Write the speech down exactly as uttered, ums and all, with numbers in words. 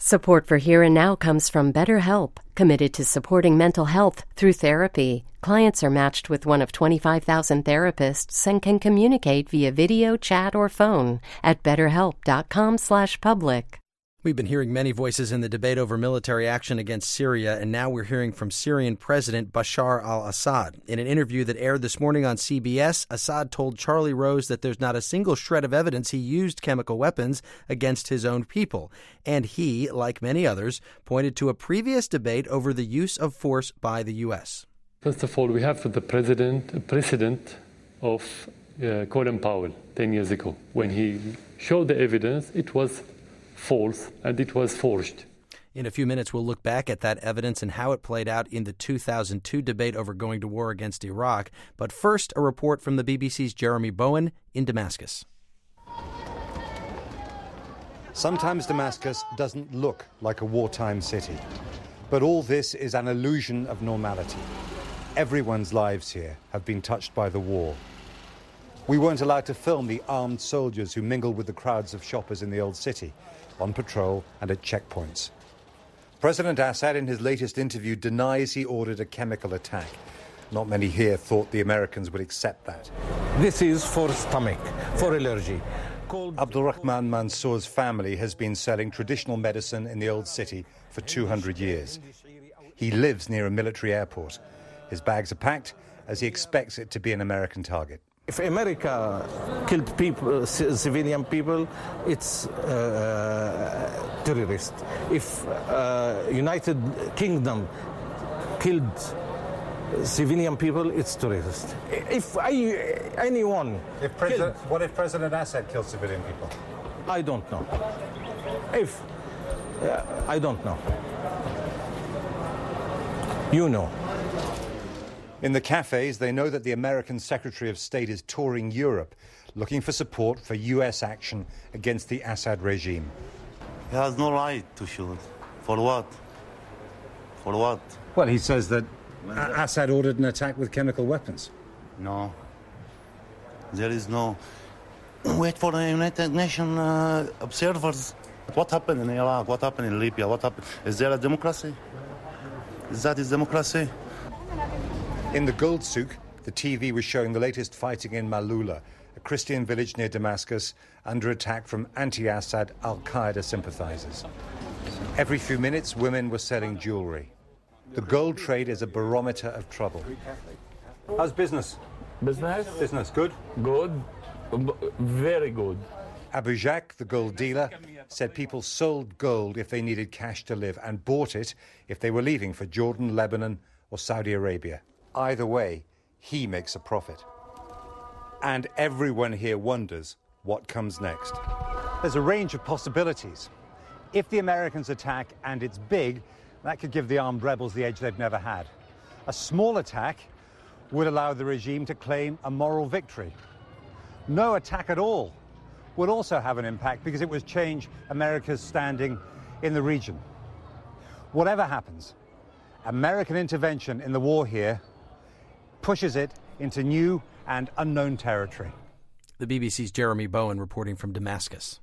Support for Here and Now comes from BetterHelp, committed to supporting mental health through therapy. Clients are matched with one of twenty-five thousand therapists and can communicate via video, chat, or phone at betterhelp.com slash public. We've been hearing many voices in the debate over military action against Syria, and now we're hearing from Syrian President Bashar al-Assad. In an interview that aired this morning on C B S, Assad told Charlie Rose that there's not a single shred of evidence he used chemical weapons against his own people. And he, like many others, pointed to a previous debate over the use of force by the U S. First of all, we have the president, precedent of uh, Colin Powell ten years ago. When he showed the evidence, it was false and it was forged. In a few minutes, we'll look back at that evidence and how it played out in the two thousand two debate over going to war against Iraq. But first, a report from the B B C's Jeremy Bowen in Damascus. Sometimes Damascus doesn't look like a wartime city, but all this is an illusion of normality. Everyone's lives here have been touched by the war. We weren't allowed to film the armed soldiers who mingled with the crowds of shoppers in the old city, on patrol and at checkpoints. President Assad, in his latest interview, denies he ordered a chemical attack. Not many here thought the Americans would accept that. This is for stomach, for allergy. Called Abdulrahman Mansour's family has been selling traditional medicine in the old city for two hundred years. He lives near a military airport. His bags are packed as he expects it to be an American target. If America killed people, civilian people, it's uh, terrorist. If uh, United Kingdom killed civilian people, it's terrorist. If I, anyone... If President, killed, what if President Assad killed civilian people? I don't know. If... Uh, I don't know. You know. In the cafes, they know that the American Secretary of State is touring Europe, looking for support for U S action against the Assad regime. He has no right to shoot. For what? For what? Well, he says that Assad ordered an attack with chemical weapons. No. There is no... Wait for the United Nations uh, observers. What happened in Iraq? What happened in Libya? What happened? Is there a democracy? Is that is democracy? In the Gold Souk, the T V was showing the latest fighting in Malula, a Christian village near Damascus, under attack from anti-Assad al-Qaeda sympathizers. Every few minutes, women were selling jewelry. The gold trade is a barometer of trouble. How's business? Business? Business, good? Good. Very good. Abu Jacques, the gold dealer, said people sold gold if they needed cash to live and bought it if they were leaving for Jordan, Lebanon, or Saudi Arabia. Either way, he makes a profit. And everyone here wonders what comes next. There's a range of possibilities. If the Americans attack and it's big, that could give the armed rebels the edge they've never had. A small attack would allow the regime to claim a moral victory. No attack at all would also have an impact because it would change America's standing in the region. Whatever happens, American intervention in the war here pushes it into new and unknown territory. The B B C's Jeremy Bowen reporting from Damascus.